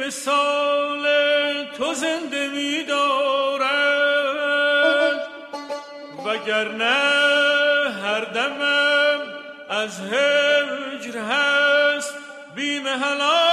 وصال تو زنده می دارد، وگرنه هر دمم از هجر هست بیم هلاک.